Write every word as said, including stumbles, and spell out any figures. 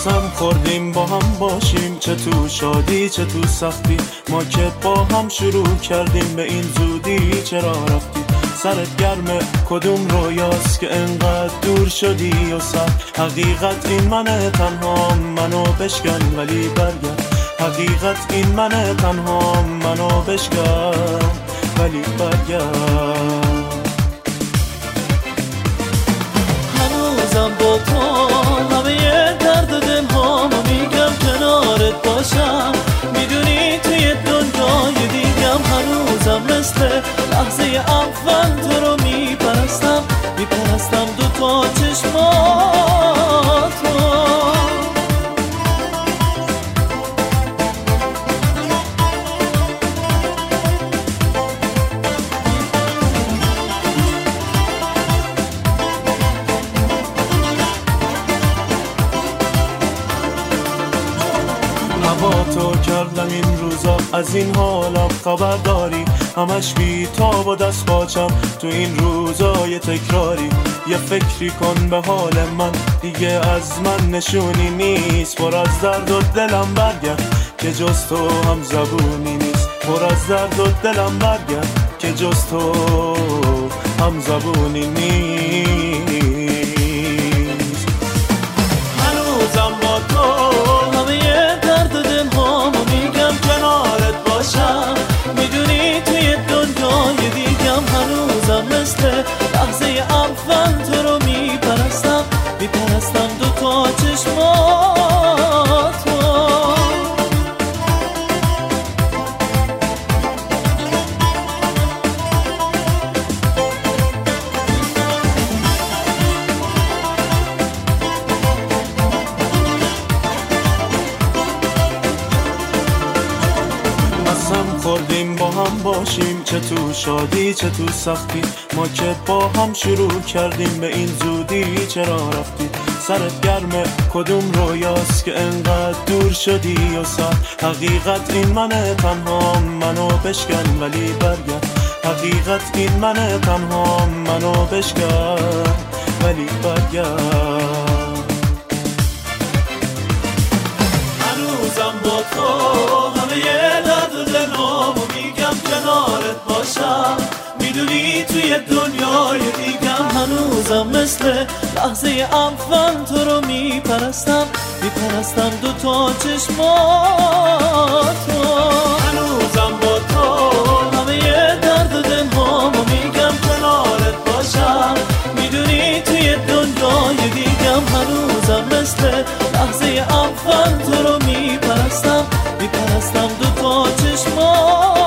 قسم خوردیم با هم باشیم، چه تو شادی چه تو سختی، ما که با هم شروع کردیم به این زودی چرا رفتی؟ سرت گرمه کدوم رویاست که انقدر دور شدی و سر حقیقت این منه تنها منو بشکن ولی برگرد، حقیقت این منه تنها منو بشکن ولی برگرد. هنوزم با تو همه درد دل هامو میگم کنارت باشم، میدونی توی دنیای دیگم هنوزم مثل لحظه اول تو رو میپرستم میپرستم دو تا چشماتو. با تو کردم این روزا از این حالا خبر داری، همش بی تاب و دست باچم تو این روزای تکراری. یه فکری کن به حال من دیگه از من نشونی نیست، پر از درد و دلم برگرد که جز تو هم زبونی نیست، پر از درد و دلم برگرد که جز تو هم زبونی نیست. هنوزم با تو همه درد دل هامو میگم کنارت باشم، میدونی توی دنیای دیگم هنوزم مثل لحظه اول تو رو میپرستم میپرستم دو تا چشماتو. خوردیم با هم باشیم، چه تو شادی چه تو سختی، ما که با هم شروع کردیم به این زودی چرا رفتی؟ سرت گرمه کدوم رویاست که انقدر دور شدی و سر حقیقت این منه تنها منو بشکن ولی برگرد، حقیقت این منه تنها منو بشکن ولی برگرد. هنوزم با تو همه درد و دلامو میگم کنارت باشم، میدونی توی دنیای دیگم هنوزم مثل لحظه اول تو رو میپرستم میپرستم دو تا چشماتو. هنوزم با تو همه درد و دلامو میگم کنارت باشم، میدونی توی دنیای دیگم هنوزم مثل لحظه اول تو رو میپرستم میپرستم دو تا چشماتو.